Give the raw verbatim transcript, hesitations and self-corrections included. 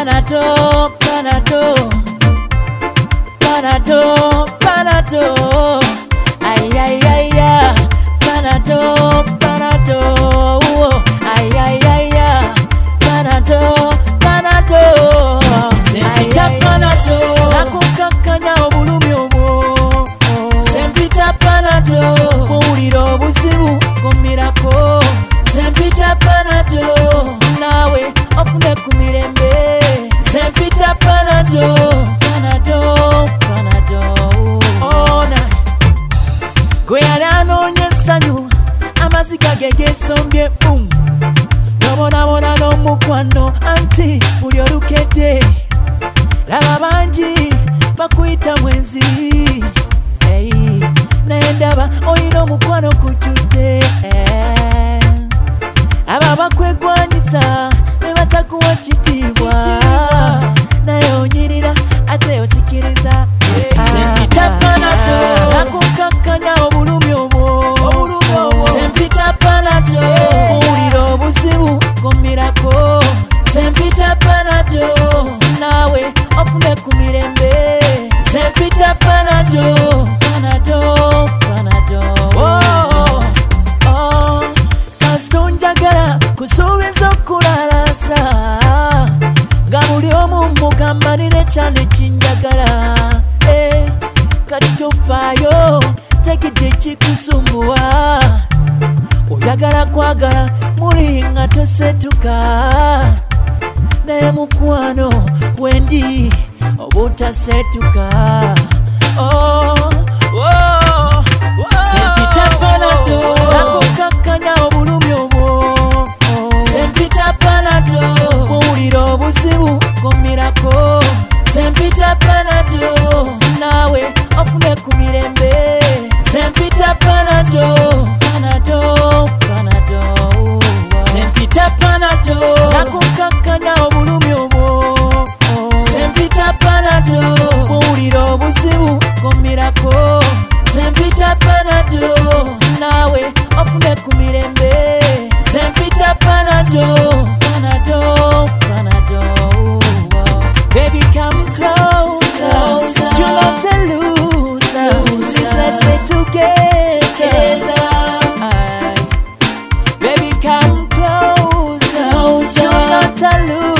Panadol, Panadol, Panadol, Panadol. Ay, ay, ay, ay. Panadol, Panadol. Ay, ay, ay, ay. Panadol, Panadol. Sempita Panadol. Nakukakanya obulumi obwo. Sempita Panadol. Muwulira obuzibu komirako. Sempita Panadol. Nawe ofune ku mirembe. Sempita Panadol. Panadol, Panadol. Ona gwe yali anoonya essanyu amaziga ge geesombye bum. Nobonabona n'omukwano anti buli olukedde. Laba bangi bakuyita mwenzi. Hey, naye ndaba olina omukwano gujjudde. Aba bakwegwanyisa ne batakuwa kitiibwa. Naye onyirira ate osikiriza. Sempita Panadol. Nakukakanya obulumi obwo. Sempita Panadol. Muwulira obuzibu komirako. Sempita Panadol. Nawe ofune ku mirembe. Sempita Panadol. Panadol, Panadol. Oh, oh. Kasita onjagala kusuubiza okulalasa. Nga buli omu mugamba nina ekyalo ekinjagala. Eh, kati tofaayo tekidde kikusumbuwa. Oyagala kwagala muli nga tosetuka. Naye mukwano wendi obutasetuka. Oh, oh, oh. Sempita Panadol. Nakukakanya obulumi obwo. Sempita Panadol. Muwulira obuzibu komirako. Sempita Panadol. Nawe ofune ku mirembe. Sempita Panadol. Panadol, Panadol. Sempita Panadol. Nakukakanya obulumi obwo. Sempita Panadol. Muwulira obuzibu komirako. Sempita Panadol. Nawe ofune ku mirembe. Sempita Panadol. Panadol, Panadol. Baby, come closer. Closer. You're not a loser. Loser. Let's stay together. Aye. Baby, come closer. Closer. You're not a loser.